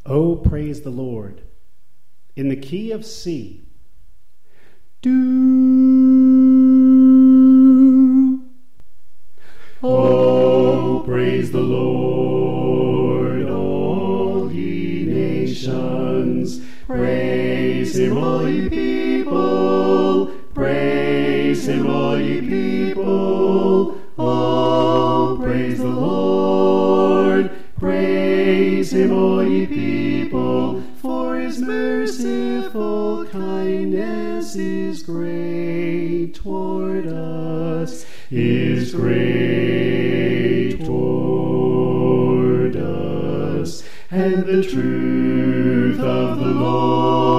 Oh, praise the Lord. In the key of C. Do. Oh, praise the Lord, all ye nations. Praise him, all ye people. Praise him, all ye people. Oh, praise the Lord. Praise him, all ye people, for his merciful kindness is great toward us, is great toward us, and the truth of the Lord